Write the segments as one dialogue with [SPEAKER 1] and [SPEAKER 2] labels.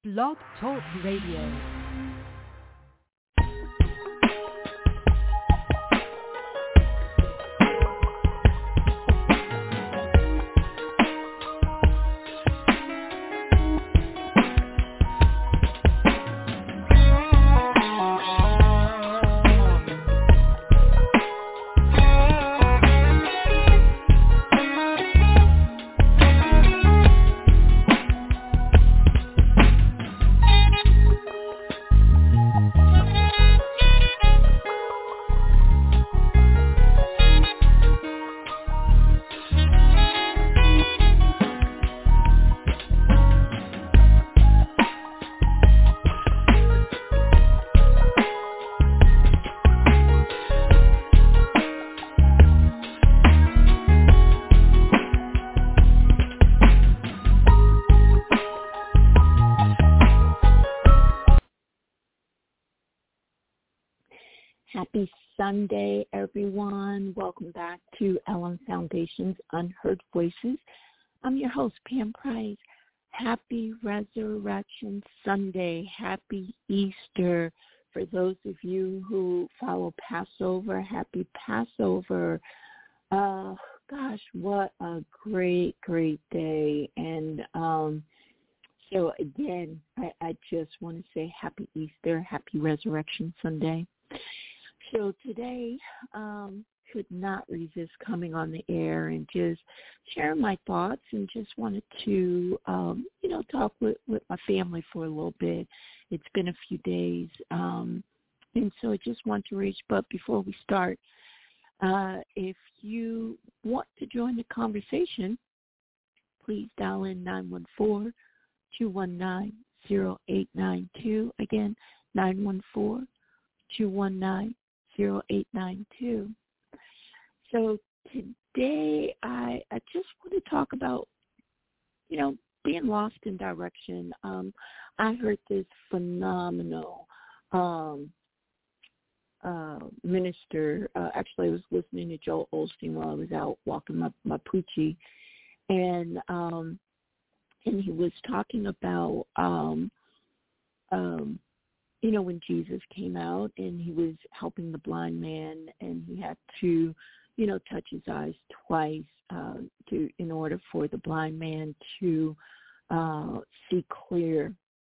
[SPEAKER 1] Blog Talk Radio. Happy Sunday, everyone. Welcome back to Ellen Foundation's Unheard Voices. I'm your host, Pam Price. Happy Resurrection Sunday. Happy Easter. For those of you who follow Passover, happy Passover. Gosh, what a great, great day. And so, again, I just want to say happy Easter, happy Resurrection Sunday. So today, could not resist coming on the air and just sharing my thoughts, and just wanted to, talk with my family for a little bit. It's been a few days, and so I just want to reach. But before we start, if you want to join the conversation, please dial in 914-219-0892. Again, 914-219-0892. So today I just want to talk about, being lost in direction. I heard this phenomenal minister. Actually, I was listening to Joel Osteen while I was out walking my poochie, and he was talking about when Jesus came out and he was helping the blind man, and he had to, touch his eyes twice in order for the blind man to see clearly.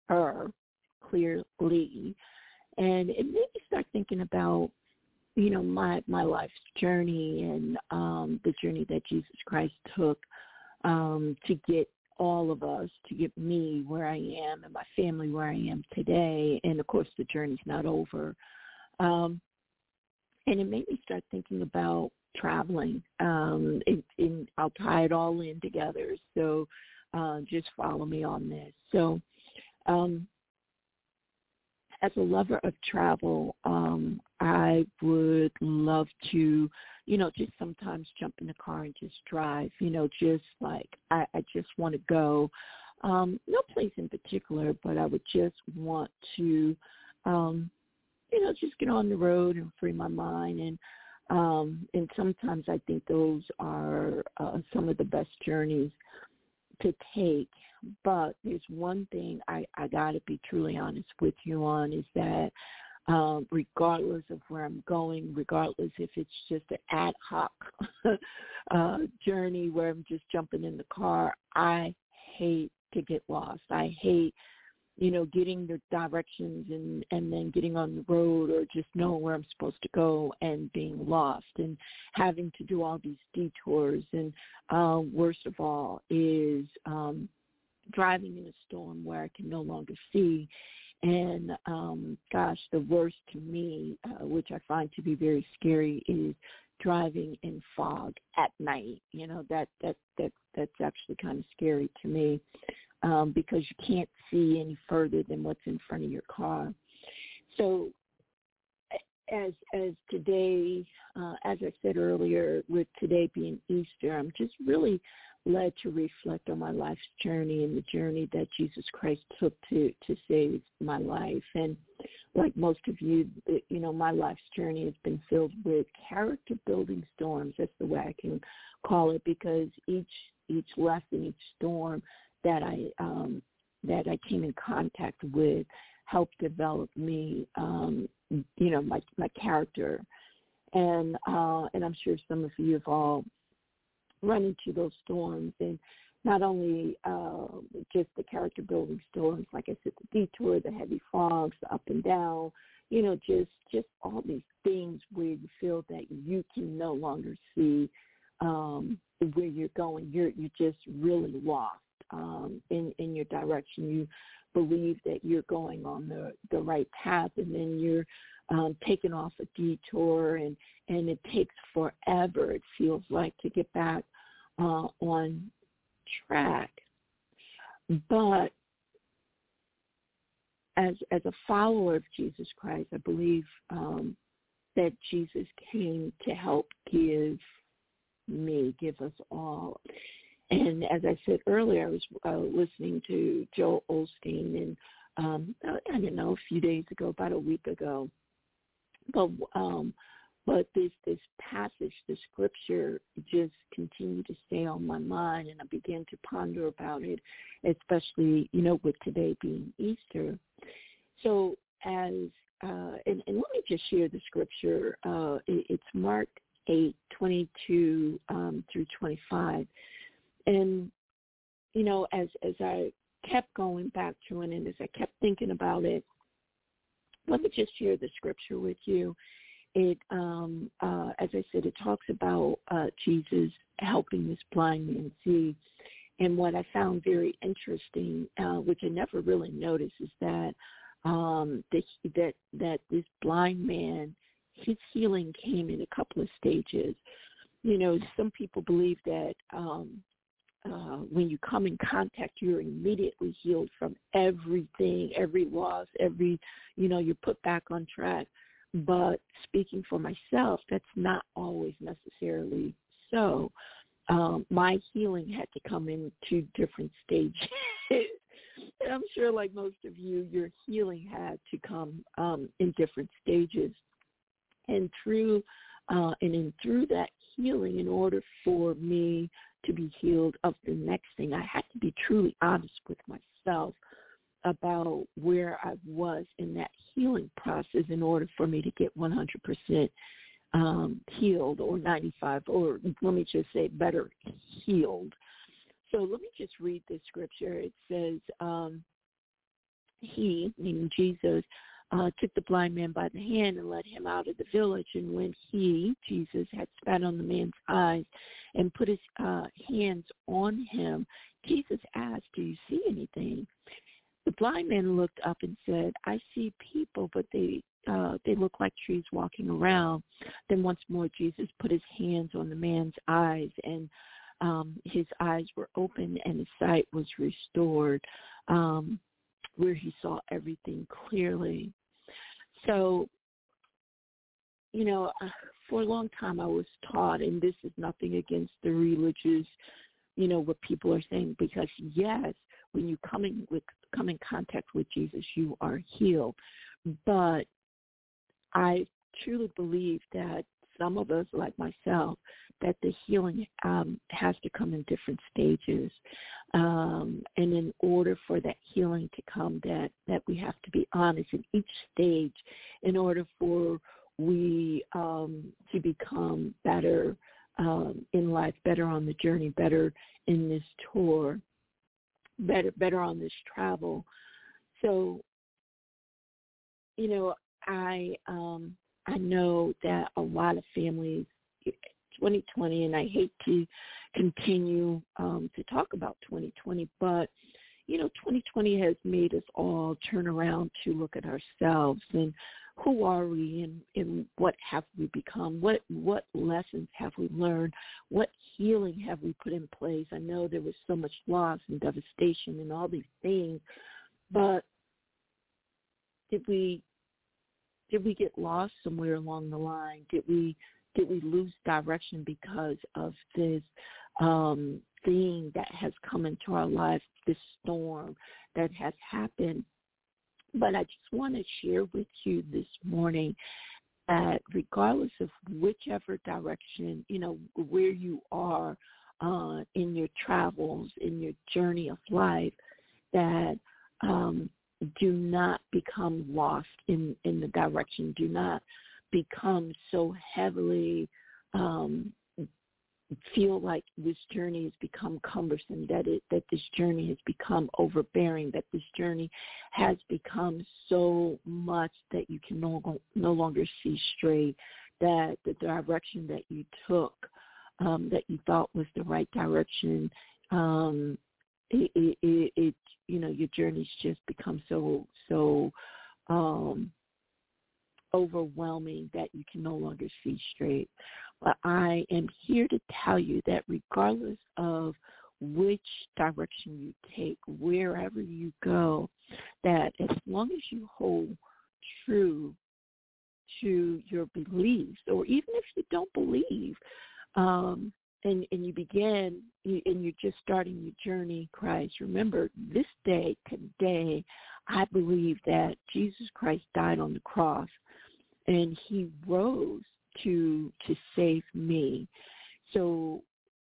[SPEAKER 1] And it made me start thinking about, my life's journey and the journey that Jesus Christ took to get all of us, to get me where I am and my family where I am today. And, of course, the journey's not over. And it made me start thinking about traveling. And I'll tie it all in together. So just follow me on this. So as a lover of travel, I would love to, just sometimes jump in the car and just drive, just like I just want to go. No place in particular, but I would just want to, just get on the road and free my mind. And sometimes I think those are some of the best journeys to take. But there's one thing I got to be truly honest with you on, is that regardless of where I'm going, regardless if it's just an ad hoc journey where I'm just jumping in the car, I hate to get lost. I hate, getting the directions and then getting on the road, or just knowing where I'm supposed to go and being lost and having to do all these detours. And worst of all is driving in a storm where I can no longer see. And, the worst to me, which I find to be very scary, is driving in fog at night. That's actually kind of scary to me, because you can't see any further than what's in front of your car. So as today, as I said earlier, with today being Easter, I'm just really led to reflect on my life's journey and the journey that Jesus Christ took to save my life. And like most of you, my life's journey has been filled with character-building storms. That's the way I can call it, because each lesson, each storm that I that I came in contact with helped develop me, my character. And I'm sure some of you have all run into those storms, and not only just the character building storms, like I said, the detour, the heavy fogs, the up and down, just all these things where you feel that you can no longer see where you're going. You're just really lost in your direction. You believe that you're going on the right path, and then you're taking off a detour, and it takes forever, it feels like, to get back on track. But as a follower of Jesus Christ, I believe that Jesus came to help give us all. And as I said earlier, I was listening to Joel Osteen, and I don't know, a few days ago, about a week ago. But this passage, the scripture, just continued to stay on my mind, and I began to ponder about it, especially, with today being Easter. So and let me just share the scripture. It's Mark 8:22 through 25. And, as I kept going back to it, and as I kept thinking about it, let me just share the scripture with you. It, as I said, it talks about Jesus helping this blind man see. And what I found very interesting, which I never really noticed, is that that this blind man, his healing came in a couple of stages. Some people believe that when you come in contact, you're immediately healed from everything, every loss, you're put back on track. But speaking for myself, that's not always necessarily so. My healing had to come in two different stages. And I'm sure, like most of you, your healing had to come in different stages. And through that healing, in order for me to be healed of the next thing, I had to be truly honest with myself about where I was in that healing process in order for me to get 100% healed, or 95, or let me just say better, healed. So let me just read this scripture. It says, he, meaning Jesus, took the blind man by the hand and led him out of the village. And when he, Jesus, had spat on the man's eyes and put his hands on him, Jesus asked, "Do you see anything?" The blind man looked up and said, "I see people, but they look like trees walking around." Then once more Jesus put his hands on the man's eyes, and his eyes were opened and his sight was restored, where he saw everything clearly. So, for a long time I was taught, and this is nothing against the religious, what people are saying, because yes, when you come in contact with Jesus, you are healed. But I truly believe that some of us, like myself, that the healing has to come in different stages. And in order for that healing to come, that we have to be honest in each stage in order for we to become better in life, better on the journey, better in this tour, better on this travel. So, I know that a lot of families, 2020, and I hate to continue to talk about 2020, but 2020 has made us all turn around to look at ourselves and who are we, and what have we become, what lessons have we learned, what healing have we put in place. I know there was so much loss and devastation and all these things, but did we get lost somewhere along the line? Did we lose direction because of this thing that has come into our life, this storm that has happened? But I just want to share with you this morning that regardless of whichever direction, where you are in your travels, in your journey of life, that do not become lost in the direction. Do not become so heavily feel like this journey has become cumbersome, that this journey has become overbearing, that this journey has become so much that you can no longer see straight, that the direction that you took, that you thought was the right direction, it your journey's just become so overwhelming that you can no longer see straight. But I am here to tell you that regardless of which direction you take, wherever you go, that as long as you hold true to your beliefs, or even if you don't believe, and you begin, and you're just starting your journey in Christ, remember, this day, today, I believe that Jesus Christ died on the cross, and he rose to save me. So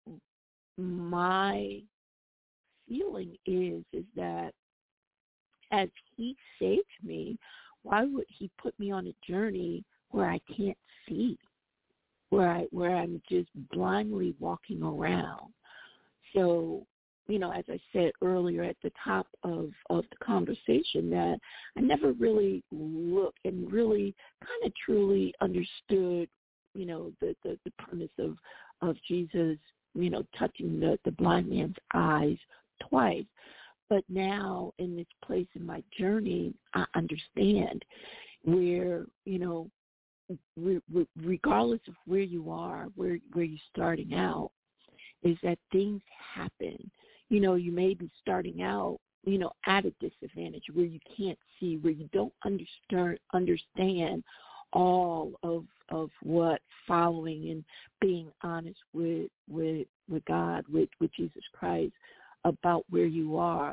[SPEAKER 1] my feeling is that as he saved me, why would he put me on a journey where I can't see, where I'm just blindly walking around? So, as I said earlier at the top of the conversation, that I never really looked and really kind of truly understood, the premise of Jesus, touching the blind man's eyes twice. But now in this place in my journey, I understand where, regardless of where you are, where you're starting out, is that things happen. You may be starting out, at a disadvantage where you can't see, where you don't understand all of what following and being honest with God, with Jesus Christ about where you are.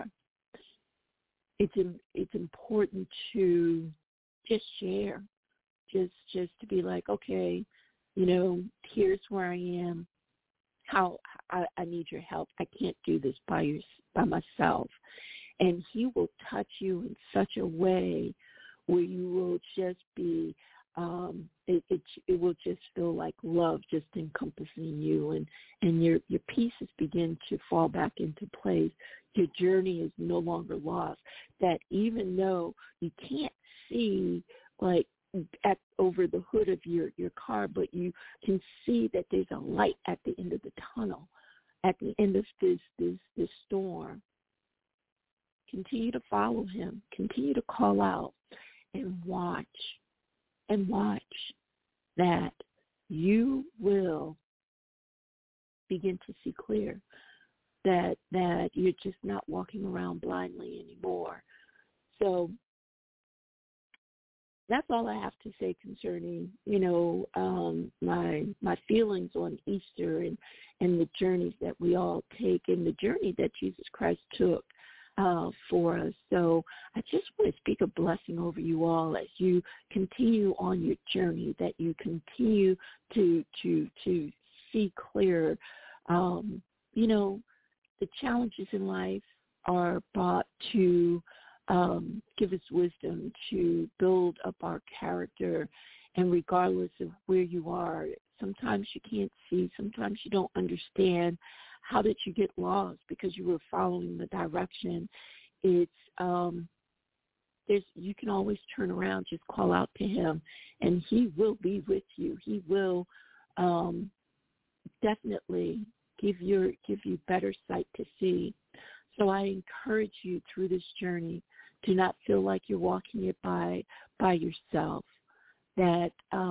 [SPEAKER 1] It's important to just share, just to be like, okay, here's where I am. How I need your help. I can't do this by myself. And he will touch you in such a way where you will just be, it will just feel like love just encompassing you, and your pieces begin to fall back into place. Your journey is no longer lost. That even though you can't see, like, over the hood of your car, but you can see that there's a light at the end of the tunnel, at the end of this storm. Continue to follow him. Continue to call out and watch that you will begin to see clear, that you're just not walking around blindly anymore. So that's all I have to say concerning, my feelings on Easter and the journeys that we all take, and the journey that Jesus Christ took for us. So I just want to speak a blessing over you all as you continue on your journey, that you continue to see clear. The challenges in life are brought to give us wisdom to build up our character. And regardless of where you are, sometimes you can't see, sometimes you don't understand. How did you get lost? Because you were following the direction. It's you can always turn around, just call out to him, and he will be with you. He will definitely give you better sight to see. So I encourage you through this journey, do not feel like you're walking it by yourself, that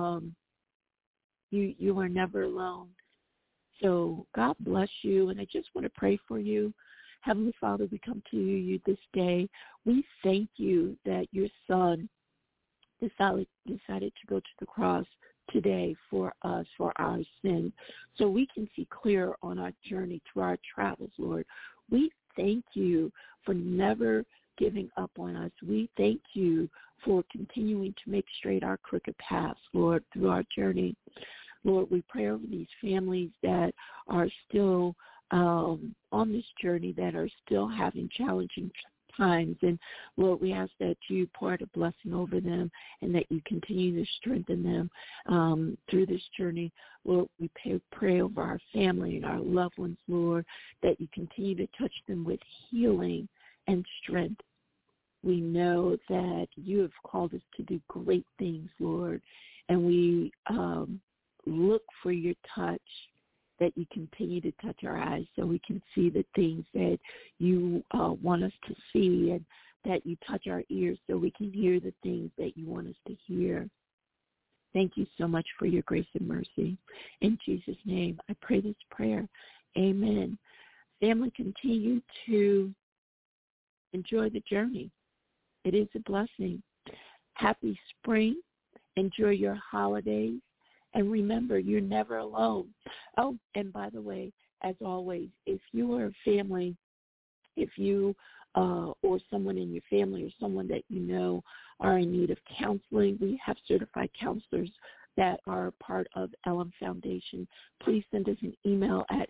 [SPEAKER 1] you are never alone. So God bless you, and I just want to pray for you. Heavenly Father, we come to you this day. We thank you that your Son decided to go to the cross today for us, for our sin, so we can see clear on our journey through our travels, Lord. We thank you for never giving up on us. We thank you for continuing to make straight our crooked paths, Lord, through our journey. Lord, we pray over these families that are still on this journey, that are still having challenging times. And, Lord, we ask that you pour out a blessing over them and that you continue to strengthen them through this journey. Lord, we pray over our family and our loved ones, Lord, that you continue to touch them with healing and strength. We know that you have called us to do great things, Lord, and we look for your touch, that you continue to touch our eyes so we can see the things that you want us to see, and that you touch our ears so we can hear the things that you want us to hear. Thank you so much for your grace and mercy. In Jesus' name, I pray this prayer. Amen. Family, continue to enjoy the journey. It is a blessing. Happy spring. Enjoy your holidays. And remember, you're never alone. Oh, and by the way, as always, if you are a family, if you or someone in your family or someone that you know are in need of counseling, we have certified counselors that are part of LM Foundation. Please send us an email at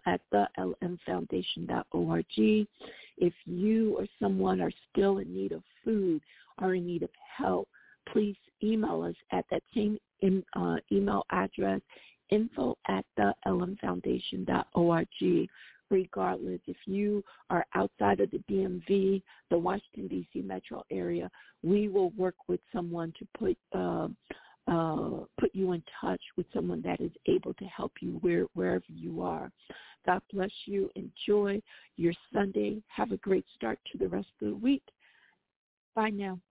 [SPEAKER 1] info@thelmfoundation.org. If you or someone are still in need of food or in need of help, please email us at that same email address, info@thelmfoundation.org. Regardless, if you are outside of the DMV, the Washington, D.C. metro area, we will work with someone to put you in touch with someone that is able to help you wherever you are. God bless you. Enjoy your Sunday. Have a great start to the rest of the week. Bye now.